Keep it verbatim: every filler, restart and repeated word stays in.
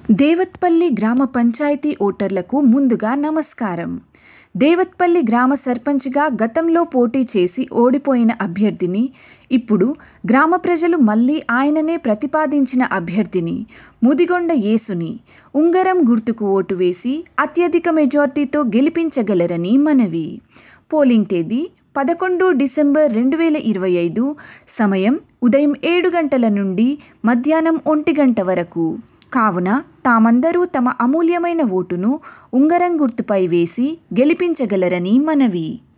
దేవత్పల్లి గ్రామ పంచాయతీ ఓటర్లకు ముందుగా నమస్కారం. దేవత్పల్లి గ్రామ సర్పంచ్గా గతంలో పోటీ చేసి ఓడిపోయిన అభ్యర్థిని, ఇప్పుడు గ్రామ ప్రజలు మళ్లీ ఆయననే ప్రతిపాదించిన అభ్యర్థిని ముదిగొండ యేసుని ఉంగరం గుర్తుకు ఓటు వేసి అత్యధిక మెజార్టీతో గెలిపించగలరని మనవి. పోలింగ్ తేదీ పదకొండు డిసెంబర్ రెండు వేల ఇరవై ఐదు. సమయం ఉదయం ఏడు గంటల నుండి మధ్యాహ్నం ఒంటి గంట వరకు. కావున తామందరూ తమ అమూల్యమైన ఓటును ఉంగరం గుర్తుపై వేసి గెలిపించగలరని మనవి.